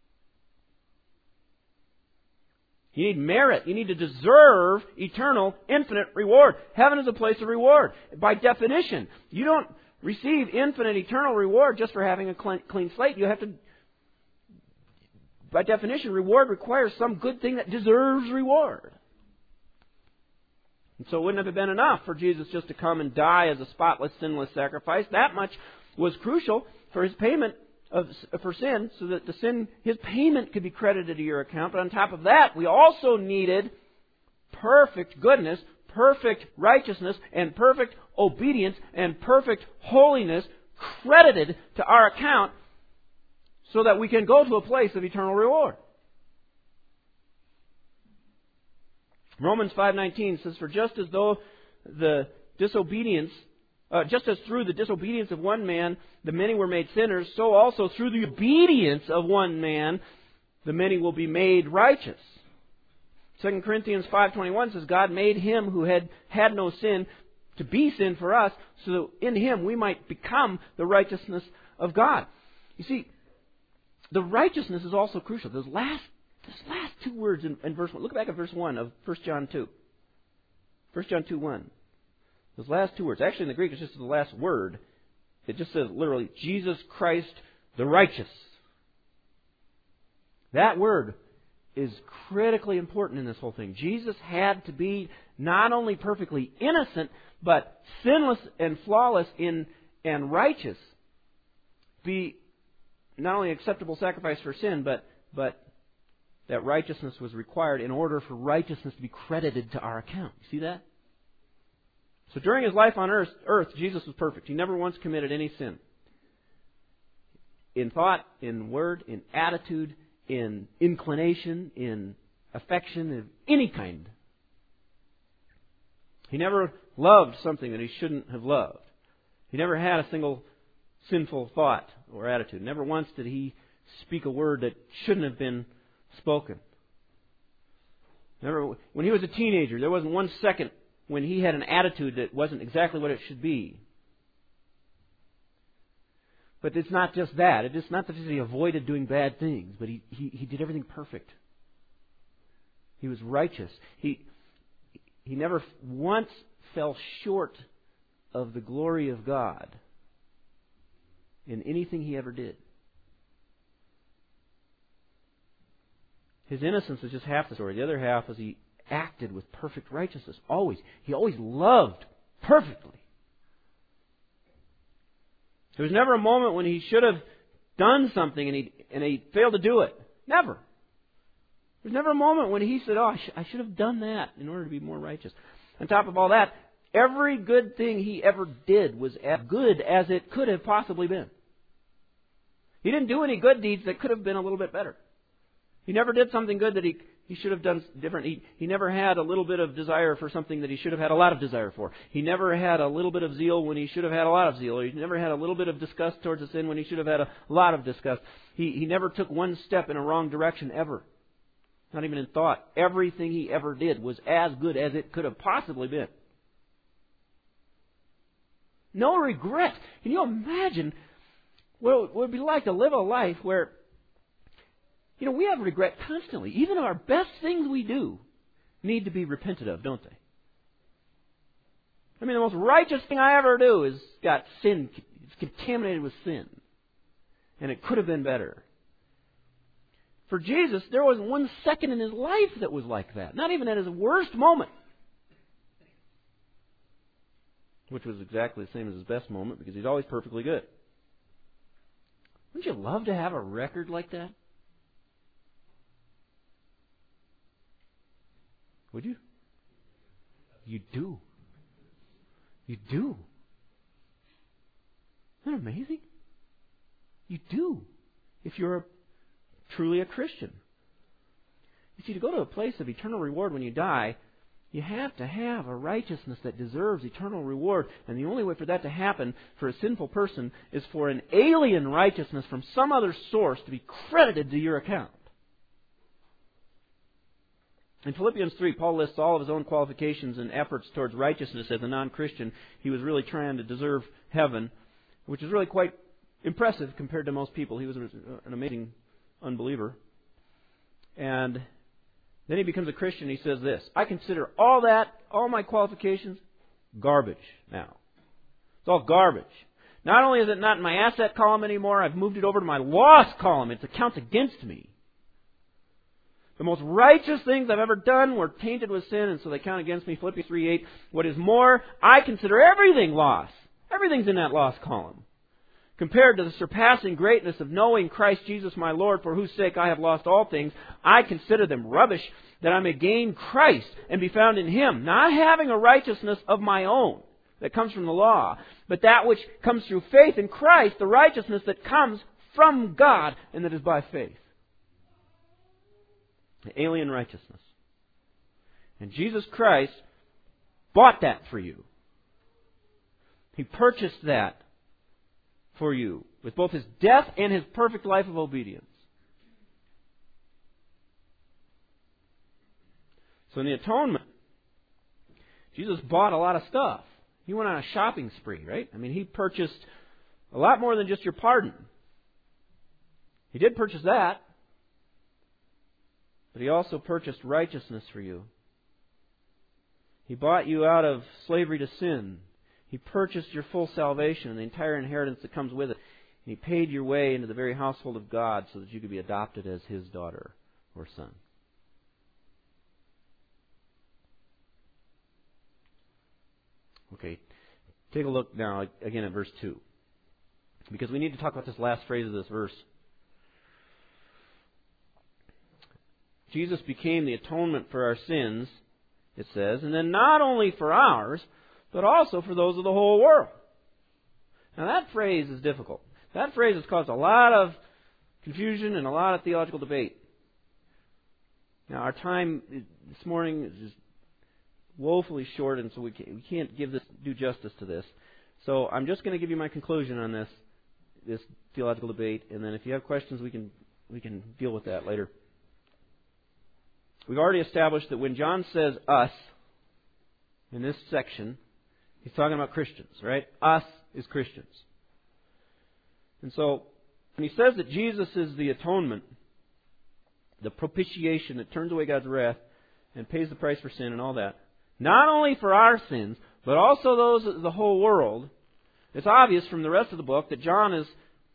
You need merit. You need to deserve eternal, infinite reward. Heaven is a place of reward. By definition, you don't receive infinite, eternal reward just for having a clean slate. You have to, by definition, reward requires some good thing that deserves reward. And so it wouldn't have been enough for Jesus just to come and die as a spotless, sinless sacrifice. That much was crucial for His payment for sin, so that His payment could be credited to your account. But on top of that, we also needed perfect goodness, perfect righteousness, and perfect obedience, and perfect holiness credited to our account, so that we can go to a place of eternal reward. Romans 5:19 says, "For just as though the disobedience Just as through the disobedience of one man the many were made sinners, so also through the obedience of one man the many will be made righteous. 2 Corinthians 5:21 says, God made Him who had no sin to be sin for us, so that in Him we might become the righteousness of God. You see, the righteousness is also crucial. Those last two words in verse 1. Look back at verse 1 of 1 John 2. 1 John 2:1. Those last two words. Actually, in the Greek, it's just the last word. It just says literally, Jesus Christ the righteous. That word is critically important in this whole thing. Jesus had to be not only perfectly innocent, but sinless and flawless and righteous. Be not only acceptable sacrifice for sin, but that righteousness was required in order for righteousness to be credited to our account. You see that? So during His life on earth, Jesus was perfect. He never once committed any sin. In thought, in word, in attitude, in inclination, in affection, of any kind. He never loved something that He shouldn't have loved. He never had a single sinful thought or attitude. Never once did He speak a word that shouldn't have been spoken. Never, when He was a teenager, there wasn't one second when He had an attitude that wasn't exactly what it should be. But it's not just that. It's not that He avoided doing bad things, but He did everything perfect. He was righteous. He never once fell short of the glory of God in anything He ever did. His innocence is just half the story. The other half is He acted with perfect righteousness. Always. He always loved perfectly. There was never a moment when He should have done something and he failed to do it. Never. There's never a moment when He said, I should have done that in order to be more righteous. On top of all that, every good thing He ever did was as good as it could have possibly been. He didn't do any good deeds that could have been a little bit better. He never did something good that he should have done different. He never had a little bit of desire for something that He should have had a lot of desire for. He never had a little bit of zeal when He should have had a lot of zeal. He never had a little bit of disgust towards a sin when He should have had a lot of disgust. He never took one step in a wrong direction ever. Not even in thought. Everything He ever did was as good as it could have possibly been. No regret. Can you imagine what it would be like to live a life where, we have regret constantly. Even our best things we do need to be repented of, don't they? I mean, the most righteous thing I ever do is got sin. It's contaminated with sin. And it could have been better. For Jesus, there wasn't one second in His life that was like that. Not even at His worst moment. Which was exactly the same as His best moment, because He's always perfectly good. Wouldn't you love to have a record like that? Would you? You do. You do. Isn't that amazing? You do. If you're truly a Christian. You see, to go to a place of eternal reward when you die, you have to have a righteousness that deserves eternal reward. And the only way for that to happen for a sinful person is for an alien righteousness from some other source to be credited to your account. In Philippians 3, Paul lists all of his own qualifications and efforts towards righteousness as a non-Christian. He was really trying to deserve heaven, which is really quite impressive compared to most people. He was an amazing unbeliever. And then he becomes a Christian. He says this: I consider all my qualifications, garbage now. It's all garbage. Not only is it not in my asset column anymore, I've moved it over to my loss column. It counts against me. The most righteous things I've ever done were tainted with sin, and so they count against me. Philippians 3:8. What is more, I consider everything loss. Everything's in that loss column. Compared to the surpassing greatness of knowing Christ Jesus my Lord, for whose sake I have lost all things, I consider them rubbish, that I may gain Christ and be found in Him, not having a righteousness of my own that comes from the law, but that which comes through faith in Christ, the righteousness that comes from God and that is by faith. The alien righteousness. And Jesus Christ bought that for you. He purchased that for you with both His death and His perfect life of obedience. So in the atonement, Jesus bought a lot of stuff. He went on a shopping spree, right? I mean, He purchased a lot more than just your pardon. He did purchase that, but He also purchased righteousness for you. He bought you out of slavery to sin. He purchased your full salvation and the entire inheritance that comes with it. And He paid your way into the very household of God so that you could be adopted as His daughter or son. Okay, take a look now again at verse 2. Because we need to talk about this last phrase of this verse. Jesus became the atonement for our sins, it says, and then not only for ours, but also for those of the whole world. Now that phrase is difficult. That phrase has caused a lot of confusion and a lot of theological debate. Now our time this morning is just woefully short, and so we can't do justice to this. So I'm just going to give you my conclusion on this theological debate, and then if you have questions, we can deal with that later. We've already established that when John says us in this section, he's talking about Christians, right? Us is Christians. And so when he says that Jesus is the atonement, the propitiation that turns away God's wrath and pays the price for sin and all that, not only for our sins, but also those of the whole world, it's obvious from the rest of the book that John is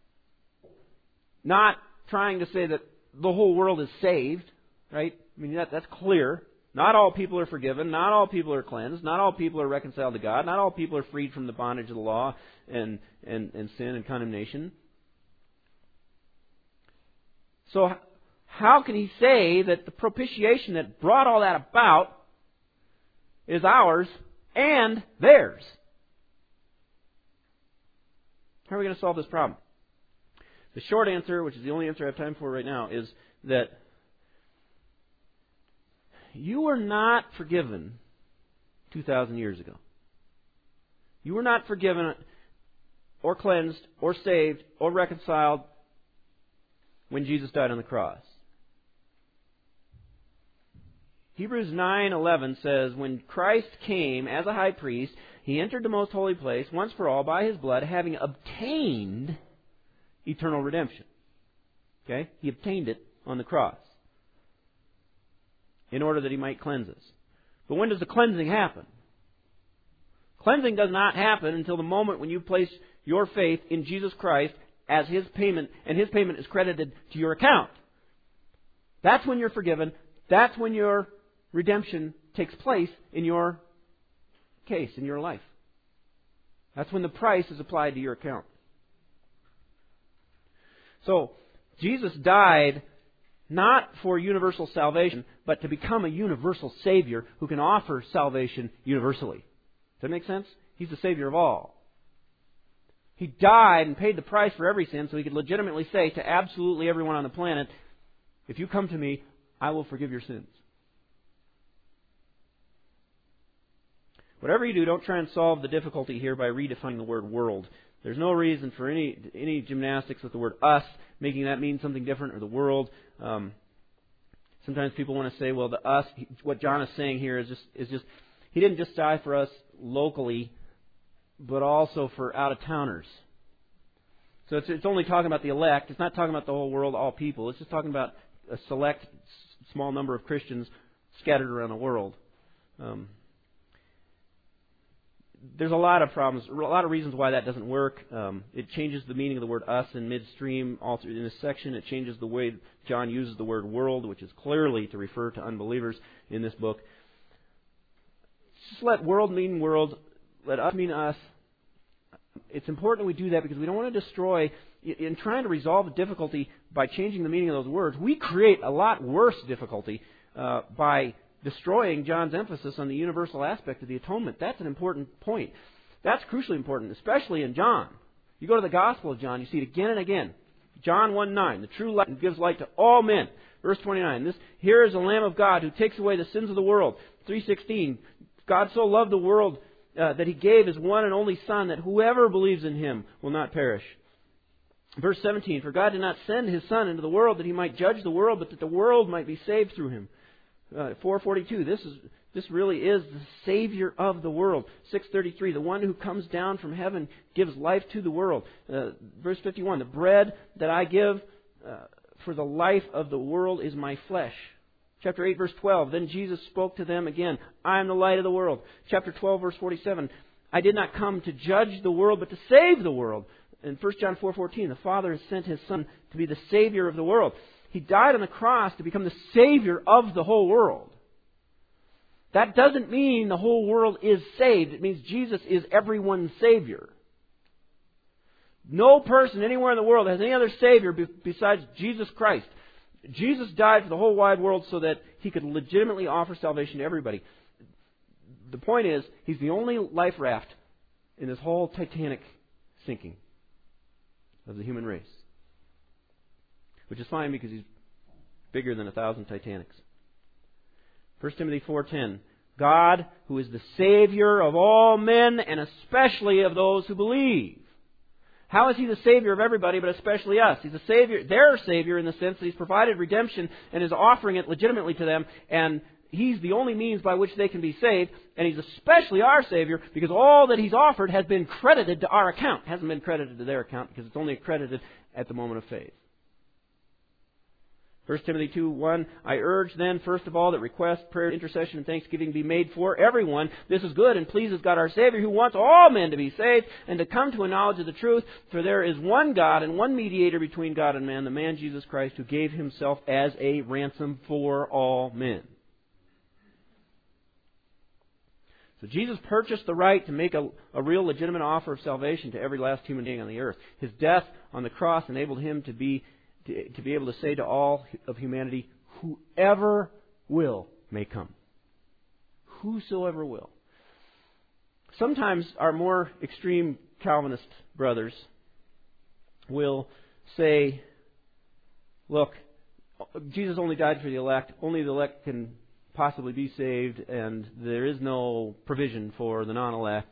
not trying to say that the whole world is saved, right? I mean, that's clear. Not all people are forgiven. Not all people are cleansed. Not all people are reconciled to God. Not all people are freed from the bondage of the law and sin and condemnation. So how can he say that the propitiation that brought all that about is ours and theirs? How are we going to solve this problem? The short answer, which is the only answer I have time for right now, is that you were not forgiven 2,000 years ago. You were not forgiven or cleansed or saved or reconciled when Jesus died on the cross. Hebrews 9:11 says, when Christ came as a high priest, He entered the most holy place once for all by His blood, having obtained eternal redemption. Okay? He obtained it on the cross in order that He might cleanse us. But when does the cleansing happen? Cleansing does not happen until the moment when you place your faith in Jesus Christ as His payment, and His payment is credited to your account. That's when you're forgiven. That's when your redemption takes place in your case, in your life. That's when the price is applied to your account. So, Jesus died not for universal salvation, but to become a universal Savior who can offer salvation universally. Does that make sense? He's the Savior of all. He died and paid the price for every sin so He could legitimately say to absolutely everyone on the planet, if you come to me, I will forgive your sins. Whatever you do, don't try and solve the difficulty here by redefining the word world. There's no reason for any gymnastics with the word us, making that mean something different, or the world. Sometimes people want to say, well, the us, what John is saying here is just He didn't just die for us locally, but also for out-of-towners. So it's only talking about the elect. It's not talking about the whole world, all people. It's just talking about a select, small number of Christians scattered around the world. There's a lot of problems, a lot of reasons why that doesn't work. It changes the meaning of the word us in midstream. All through in this section, it changes the way John uses the word world, which is clearly to refer to unbelievers in this book. Just let world mean world. Let us mean us. It's important we do that because we don't want to destroy, in trying to resolve the difficulty by changing the meaning of those words, we create a lot worse difficulty by destroying John's emphasis on the universal aspect of the atonement. That's an important point. That's crucially important, especially in John. You go to the Gospel of John, you see it again and again. John 1:9, the true light gives light to all men. Verse 29, here is the Lamb of God who takes away the sins of the world. 3:16, God so loved the world that He gave His one and only Son, that whoever believes in Him will not perish. Verse 17, for God did not send His Son into the world that He might judge the world, but that the world might be saved through Him. 4:42, this really is the Savior of the world. 6:33, the one who comes down from heaven gives life to the world. Verse 51, the bread that I give for the life of the world is my flesh. Chapter 8, verse 12, then Jesus spoke to them again, I am the light of the world. Chapter 12, verse 47, I did not come to judge the world, but to save the world. In 1 John 4:14, the Father has sent His Son to be the Savior of the world. He died on the cross to become the Savior of the whole world. That doesn't mean the whole world is saved. It means Jesus is everyone's Savior. No person anywhere in the world has any other Savior besides Jesus Christ. Jesus died for the whole wide world so that He could legitimately offer salvation to everybody. The point is, He's the only life raft in this whole Titanic sinking of the human race. Which is fine because He's bigger than 1,000 Titanics. 1 Timothy 4:10, God, who is the Savior of all men and especially of those who believe. How is He the Savior of everybody but especially us? He's a Savior, their Savior in the sense that He's provided redemption and is offering it legitimately to them, and He's the only means by which they can be saved, and He's especially our Savior because all that He's offered has been credited to our account. It hasn't been credited to their account because it's only credited at the moment of faith. 1 Timothy 2:1, I urge then, first of all, that request, prayer, intercession, and thanksgiving be made for everyone. This is good and pleases God our Savior, who wants all men to be saved and to come to a knowledge of the truth. For there is one God and one mediator between God and man, the man Jesus Christ, who gave Himself as a ransom for all men. So Jesus purchased the right to make a real legitimate offer of salvation to every last human being on the earth. His death on the cross enabled Him to be able to say to all of humanity, whoever will may come. Whosoever will. Sometimes our more extreme Calvinist brothers will say, look, Jesus only died for the elect. Only the elect can possibly be saved, and there is no provision for the non-elect.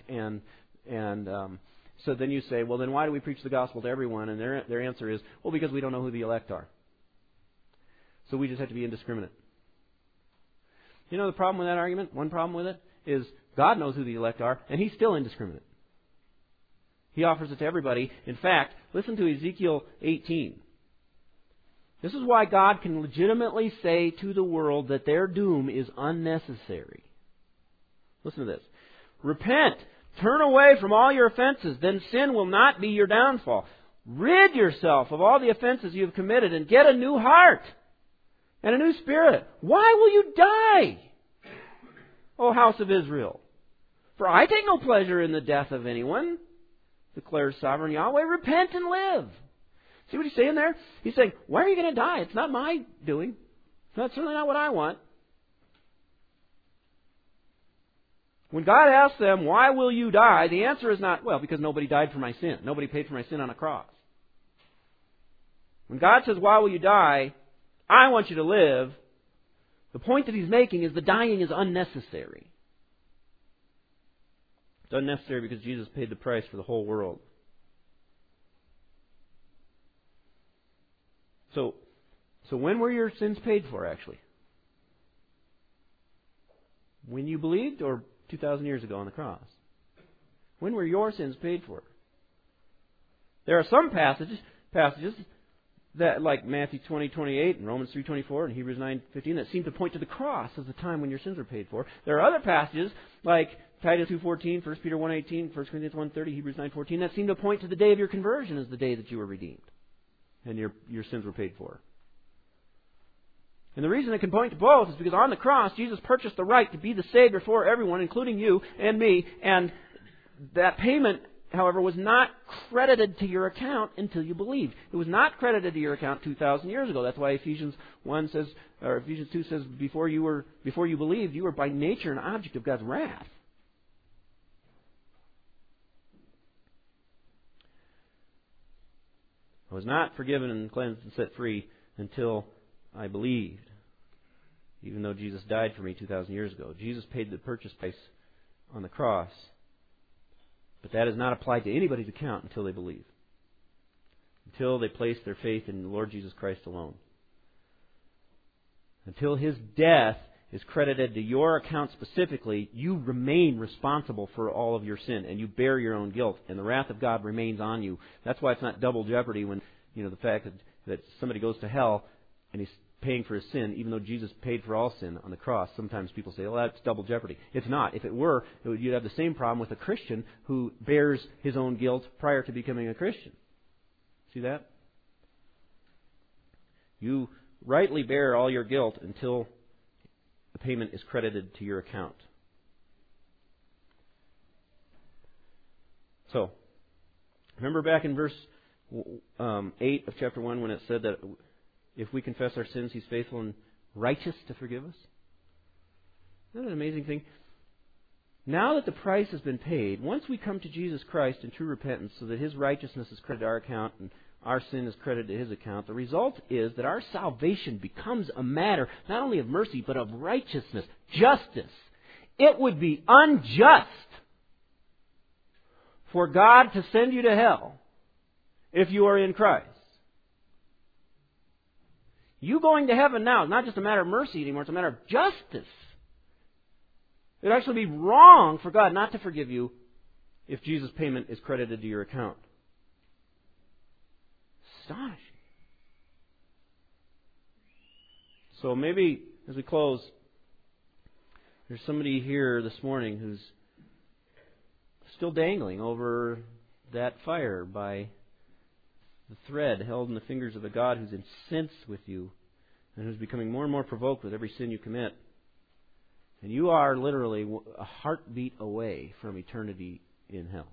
So then you say, well, then why do we preach the gospel to everyone? And their answer is, well, because we don't know who the elect are. So we just have to be indiscriminate. You know the problem with that argument? One problem with it is God knows who the elect are, and He's still indiscriminate. He offers it to everybody. In fact, listen to Ezekiel 18. This is why God can legitimately say to the world that their doom is unnecessary. Listen to this. Repent. Turn away from all your offenses, then sin will not be your downfall. Rid yourself of all the offenses you have committed and get a new heart and a new spirit. Why will you die, O house of Israel? For I take no pleasure in the death of anyone, declares sovereign Yahweh. Repent and live. See what He's saying there? He's saying, why are you going to die? It's not my doing. It's certainly not what I want. When God asks them, why will you die? The answer is not, well, because nobody died for my sin. Nobody paid for my sin on a cross. When God says, why will you die? I want you to live. The point that He's making is the dying is unnecessary. It's unnecessary because Jesus paid the price for the whole world. So when were your sins paid for, actually? When you believed, or 2,000 years ago on the cross? When were your sins paid for? There are some passages that, like Matthew 20:28 and Romans 3:24 and Hebrews 9:15, that seem to point to the cross as the time when your sins are paid for. There are other passages like Titus 2:14, 1 Peter 1:18, 1 Corinthians 1:30, Hebrews 9:14, that seem to point to the day of your conversion as the day that you were redeemed and your sins were paid for. And the reason it can point to both is because on the cross, Jesus purchased the right to be the Savior for everyone, including you and me. And that payment, however, was not credited to your account until you believed. It was not credited to your account 2,000 years ago. That's why Ephesians 1 says, or Ephesians 2 says, before you believed, you were by nature an object of God's wrath. I was not forgiven and cleansed and set free until I believed, even though Jesus died for me 2,000 years ago. Jesus paid the purchase price on the cross But that is not applied to anybody's account until they believe. Until they place their faith in the Lord Jesus Christ alone. Until His death is credited to your account specifically, you remain responsible for all of your sin, and you bear your own guilt, and the wrath of God remains on you. That's why it's not double jeopardy when, the fact that somebody goes to hell and he's paying for his sin, even though Jesus paid for all sin on the cross. Sometimes people say, well, that's double jeopardy. It's not. If it were, you'd have the same problem with a Christian who bears his own guilt prior to becoming a Christian. See that? You rightly bear all your guilt until the payment is credited to your account. So, remember back in verse 8 of chapter 1 when it said that if we confess our sins, He's faithful and righteous to forgive us? Isn't that an amazing thing? Now that the price has been paid, once we come to Jesus Christ in true repentance so that His righteousness is credited to our account and our sin is credited to His account, the result is that our salvation becomes a matter not only of mercy but of righteousness, justice. It would be unjust for God to send you to hell if you are in Christ. You going to heaven now is not just a matter of mercy anymore, it's a matter of justice. It would actually be wrong for God not to forgive you if Jesus' payment is credited to your account. Astonishing. So maybe as we close, there's somebody here this morning who's still dangling over that fire by the thread held in the fingers of a God who's incensed with you and who's becoming more and more provoked with every sin you commit. And you are literally a heartbeat away from eternity in hell.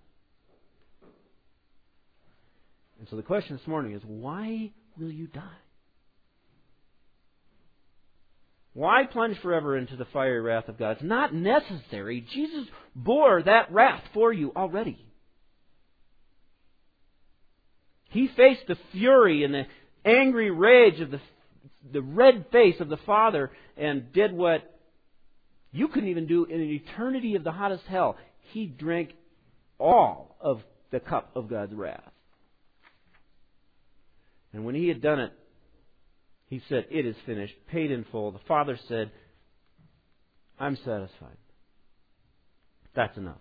And so the question this morning is, why will you die? Why plunge forever into the fiery wrath of God? It's not necessary. Jesus bore that wrath for you already. He faced the fury and the angry rage of the red face of the Father and did what you couldn't even do in an eternity of the hottest hell. He drank all of the cup of God's wrath. And when He had done it, He said, "It is finished," paid in full. The Father said, "I'm satisfied. That's enough."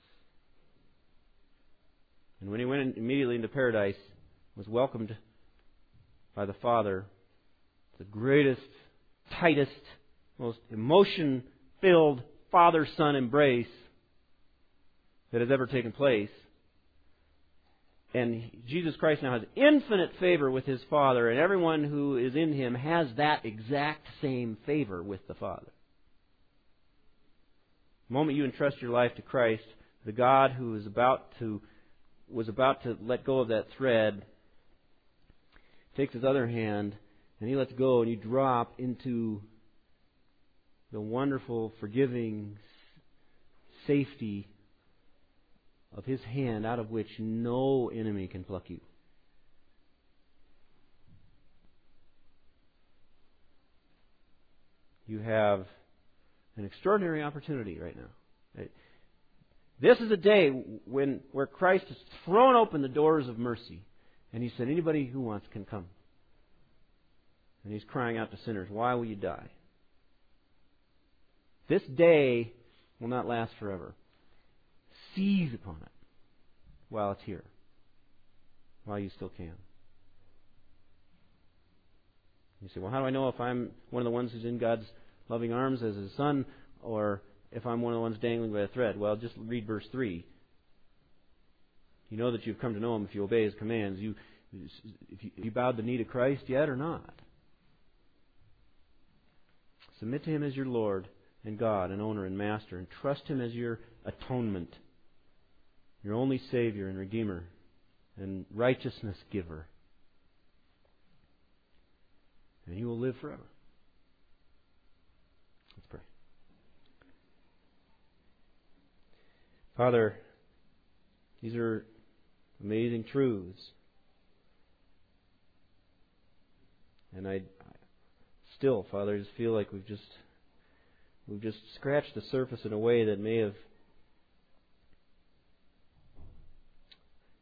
And when He went immediately into paradise, was welcomed by the Father, the greatest, tightest, most emotion-filled father-son embrace that has ever taken place. And Jesus Christ now has infinite favor with His Father, and everyone who is in Him has that exact same favor with the Father. The moment you entrust your life to Christ, the God who was about to let go of that thread takes His other hand and He lets go, and you drop into the wonderful, forgiving safety of His hand, out of which no enemy can pluck you. You have an extraordinary opportunity right now. This is a day where Christ has thrown open the doors of mercy, and He said, anybody who wants can come. And He's crying out to sinners, why will you die? This day will not last forever. Seize upon it while it's here, while you still can. You say, well, how do I know if I'm one of the ones who's in God's loving arms as His son, or if I'm one of the ones dangling by a thread? Well, just read verse 3. You know that you've come to know Him if you obey His commands. If you bowed the knee to Christ yet or not? Submit to Him as your Lord and God and owner and master, and trust Him as your atonement, your only Savior and Redeemer and righteousness giver. And you will live forever. Let's pray. Father, these are amazing truths. And I still, Father, I just feel like we've just scratched the surface in a way that may have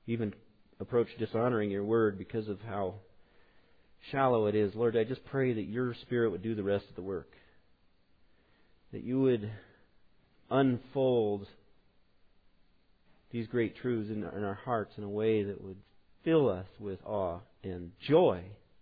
even approach dishonoring your word because of how shallow it is. Lord, I just pray that your Spirit would do the rest of the work. That you would unfold these great truths in our hearts in a way that would fill us with awe and joy.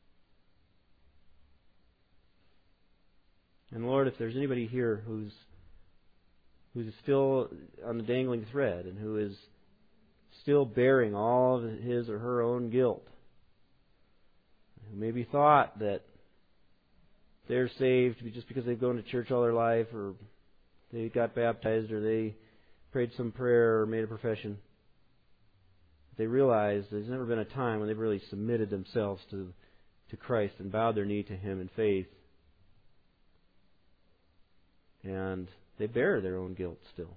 And Lord, if there's anybody here who's still on the dangling thread and who is still bearing all of his or her own guilt, who maybe thought that they're saved just because they've gone to church all their life, or they got baptized, or they prayed some prayer or made a profession, they realize there's never been a time when they've really submitted themselves to Christ and bowed their knee to Him in faith. And they bear their own guilt still.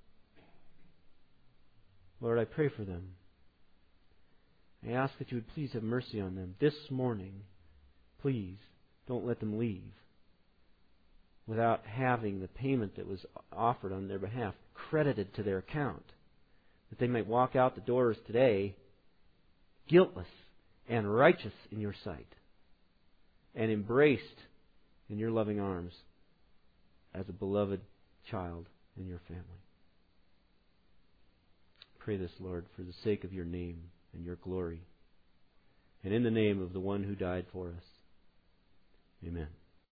Lord, I pray for them. I ask that you would please have mercy on them this morning. Please don't let them leave without having the payment that was offered on their behalf credited to their account, that they might walk out the doors today guiltless and righteous in your sight and embraced in your loving arms as a beloved child in your family. Pray this, Lord, for the sake of your name and your glory, and in the name of the one who died for us. Amen.